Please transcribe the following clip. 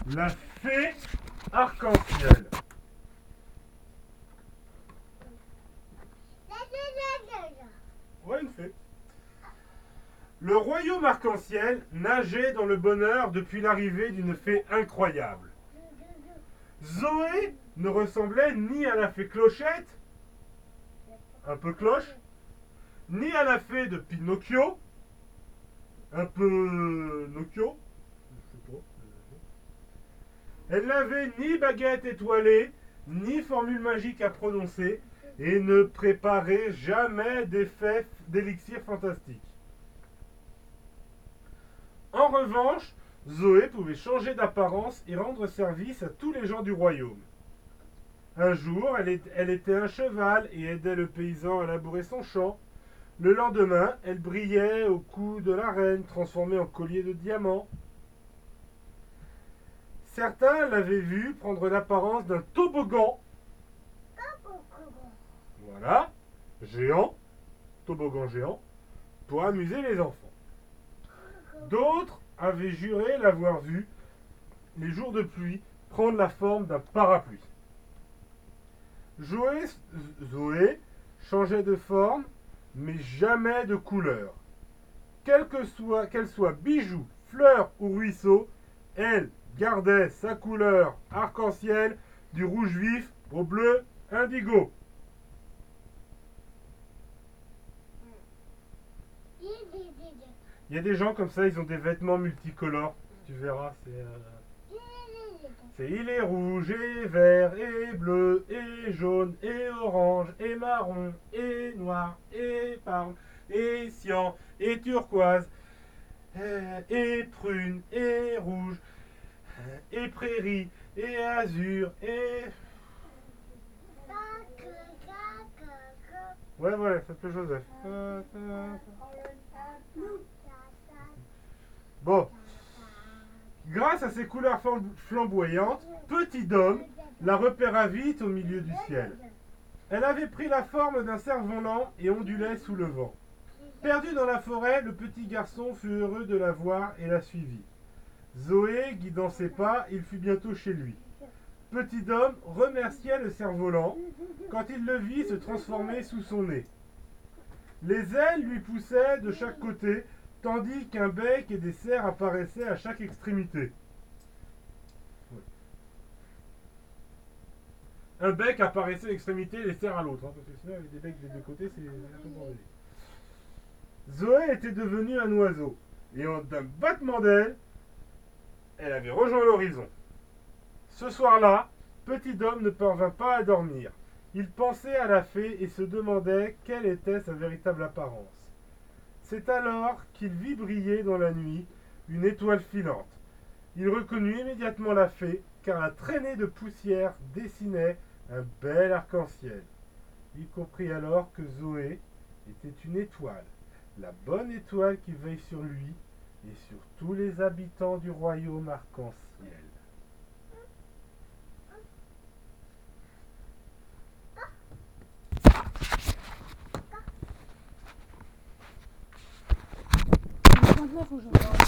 La fée arc-en-ciel. Ouais, une fée. Le royaume arc-en-ciel nageait dans le bonheur depuis l'arrivée d'une fée incroyable. Zoé ne ressemblait ni à la fée Clochette, un peu cloche, ni à la fée de Pinocchio, un peu Nocchio. Elle n'avait ni baguette étoilée, ni formule magique à prononcer, et ne préparait jamais d'effets d'élixir fantastique. En revanche, Zoé pouvait changer d'apparence et rendre service à tous les gens du royaume. Un jour, elle était un cheval et aidait le paysan à labourer son champ. Le lendemain, elle brillait au cou de la reine, transformée en collier de diamants. Certains l'avaient vue prendre l'apparence d'un toboggan. Voilà, géant, toboggan géant, pour amuser les enfants. D'autres avaient juré l'avoir vue, les jours de pluie, prendre la forme d'un parapluie. Zoé changeait de forme, mais jamais de couleur. Qu'elle soit bijou, fleur ou ruisseau, elle gardait sa couleur arc-en-ciel du rouge vif au bleu indigo. Il y a des gens comme ça, ils ont des vêtements multicolores. Tu verras, il est rouge et vert et bleu et jaune et orange et marron et noir et parme et cyan et turquoise et prune et rouge et prairie et azur et... Ouais, ça s'appelle Joseph. Bon. Grâce à ses couleurs flamboyantes, Petit Dôme la repéra vite au milieu du ciel. Elle avait pris la forme d'un cerf-volant et ondulait sous le vent. Perdu dans la forêt, le petit garçon fut heureux de la voir et la suivit. Zoé, guidant ses pas, il fut bientôt chez lui. Petit Dôme remercia le cerf-volant quand il le vit se transformer sous son nez. Les ailes lui poussaient de chaque côté, tandis qu'un bec et des serres apparaissaient à chaque extrémité. Un bec apparaissait à l'extrémité, les serres à l'autre, parce que sinon avec des becs des deux côtés, c'est un peu bordélique. Zoé était devenue un oiseau, et d'un battement d'aile, elle avait rejoint l'horizon. Ce soir-là, Petit Dôme ne parvint pas à dormir. Il pensait à la fée et se demandait quelle était sa véritable apparence. C'est alors qu'il vit briller dans la nuit une étoile filante. Il reconnut immédiatement la fée, car la traînée de poussière dessinait un bel arc-en-ciel. Il comprit alors que Zoé était une étoile, la bonne étoile qui veille sur lui et sur tous les habitants du royaume arc-en-ciel. Aujourd'hui.